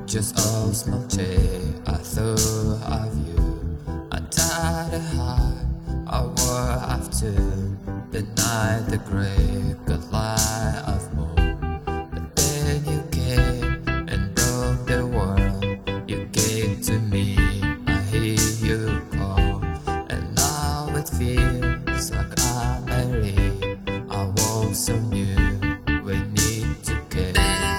Just a small change I thought of you. I tried hard, I wore after the night, the great good light of moon. But then you came and broke the world. You gave to me, I hear you call, and now it feels like I'm married. I want so new, we need to care.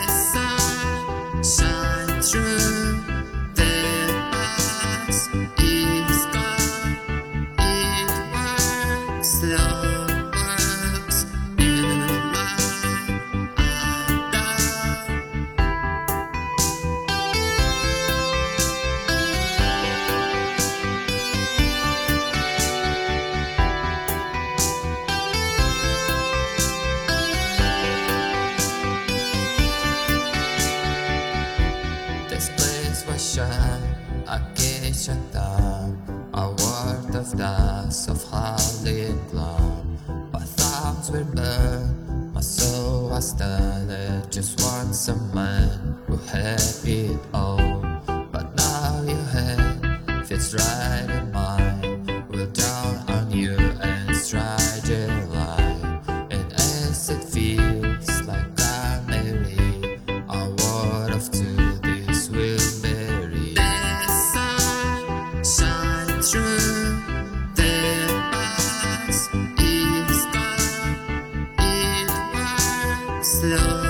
Shine through the bars, it's gone, it works, slow works, you lie, I'm down. This place was shut, I get shut down. A world of dust, of holly and plum. My thoughts were burned, my soul was done. I just want someone who had it all. But now your hand fits right in mine. We'll down on you and stride your line. And as it feels like I'm married, I walk off to this will marry. The sun shine through the bars, it's gone, it works slow.